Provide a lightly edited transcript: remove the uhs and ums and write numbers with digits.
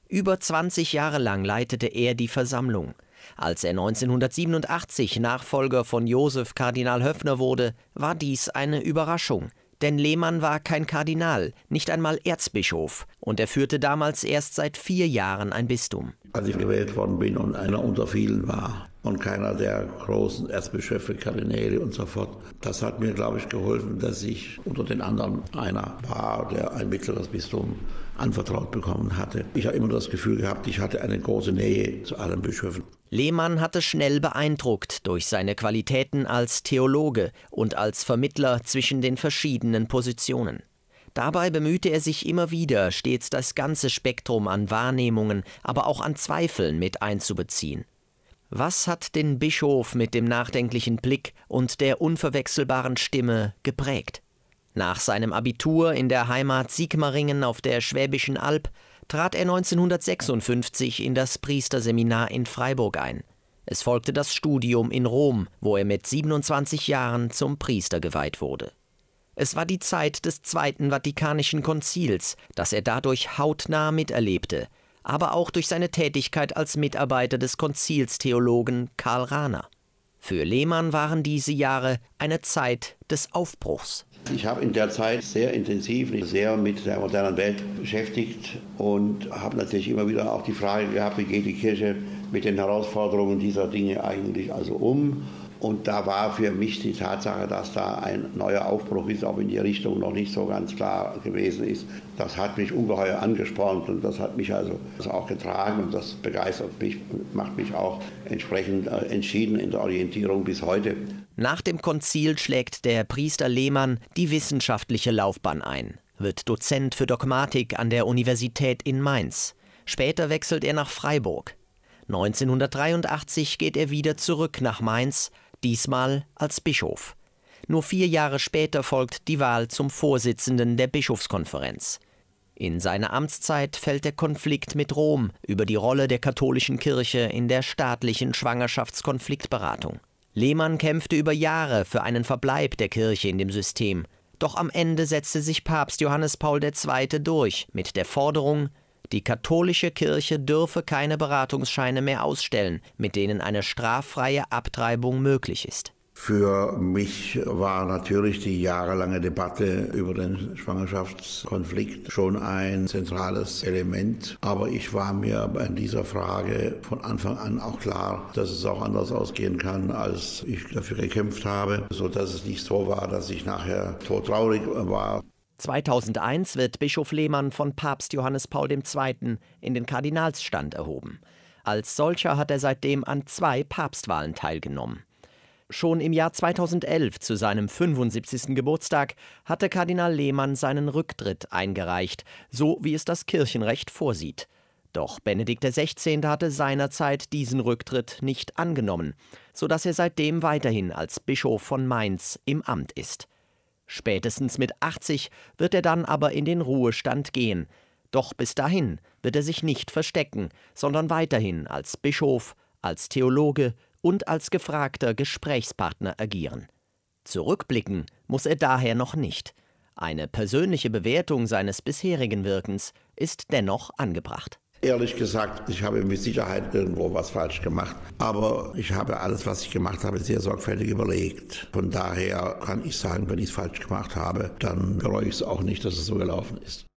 Über 20 Jahre lang leitete er die Versammlung. Als er 1987 Nachfolger von Josef Kardinal Höffner wurde, war dies eine Überraschung. Denn Lehmann war kein Kardinal, nicht einmal Erzbischof. Und er führte damals erst seit 4 Jahren ein Bistum. Als ich gewählt worden bin und einer unter vielen war und keiner der großen Erzbischöfe, Kardinäle und so fort, das hat mir, glaube ich, geholfen, dass ich unter den anderen einer war, der ein mittleres Bistum anvertraut bekommen hatte. Ich habe immer das Gefühl gehabt, ich hatte eine große Nähe zu allen Bischöfen. Lehmann hatte schnell beeindruckt durch seine Qualitäten als Theologe und als Vermittler zwischen den verschiedenen Positionen. Dabei bemühte er sich immer wieder, stets das ganze Spektrum an Wahrnehmungen, aber auch an Zweifeln mit einzubeziehen. Was hat den Bischof mit dem nachdenklichen Blick und der unverwechselbaren Stimme geprägt? Nach seinem Abitur in der Heimat Sigmaringen auf der Schwäbischen Alb trat er 1956 in das Priesterseminar in Freiburg ein. Es folgte das Studium in Rom, wo er mit 27 Jahren zum Priester geweiht wurde. Es war die Zeit des Zweiten Vatikanischen Konzils, das er dadurch hautnah miterlebte, aber auch durch seine Tätigkeit als Mitarbeiter des Konzilstheologen Karl Rahner. Für Lehmann waren diese Jahre eine Zeit des Aufbruchs. Ich habe in der Zeit sehr intensiv, sehr mit der modernen Welt beschäftigt und habe natürlich immer wieder auch die Frage gehabt, wie geht die Kirche mit den Herausforderungen dieser Dinge eigentlich also um? Und da war für mich die Tatsache, dass da ein neuer Aufbruch ist, auch in die Richtung noch nicht so ganz klar gewesen ist. Das hat mich ungeheuer angespornt und das hat mich also auch getragen und das begeistert mich und macht mich auch entsprechend entschieden in der Orientierung bis heute. Nach dem Konzil schlägt der Priester Lehmann die wissenschaftliche Laufbahn ein, wird Dozent für Dogmatik an der Universität in Mainz. Später wechselt er nach Freiburg. 1983 geht er wieder zurück nach Mainz, diesmal als Bischof. Nur 4 Jahre später folgt die Wahl zum Vorsitzenden der Bischofskonferenz. In seine Amtszeit fällt der Konflikt mit Rom über die Rolle der katholischen Kirche in der staatlichen Schwangerschaftskonfliktberatung. Lehmann kämpfte über Jahre für einen Verbleib der Kirche in dem System. Doch am Ende setzte sich Papst Johannes Paul II. Durch mit der Forderung, die katholische Kirche dürfe keine Beratungsscheine mehr ausstellen, mit denen eine straffreie Abtreibung möglich ist. Für mich war natürlich die jahrelange Debatte über den Schwangerschaftskonflikt schon ein zentrales Element. Aber ich war mir bei dieser Frage von Anfang an auch klar, dass es auch anders ausgehen kann, als ich dafür gekämpft habe, sodass es nicht so war, dass ich nachher todtraurig war. 2001 wird Bischof Lehmann von Papst Johannes Paul II. In den Kardinalsstand erhoben. Als solcher hat er seitdem an 2 Papstwahlen teilgenommen. Schon im Jahr 2011, zu seinem 75. Geburtstag, hatte Kardinal Lehmann seinen Rücktritt eingereicht, so wie es das Kirchenrecht vorsieht. Doch Benedikt XVI. Hatte seinerzeit diesen Rücktritt nicht angenommen, sodass er seitdem weiterhin als Bischof von Mainz im Amt ist. Spätestens mit 80 wird er dann aber in den Ruhestand gehen. Doch bis dahin wird er sich nicht verstecken, sondern weiterhin als Bischof, als Theologe und als gefragter Gesprächspartner agieren. Zurückblicken muss er daher noch nicht. Eine persönliche Bewertung seines bisherigen Wirkens ist dennoch angebracht. Ehrlich gesagt, ich habe mit Sicherheit irgendwo was falsch gemacht. Aber ich habe alles, was ich gemacht habe, sehr sorgfältig überlegt. Von daher kann ich sagen, wenn ich es falsch gemacht habe, dann bereue ich es auch nicht, dass es so gelaufen ist.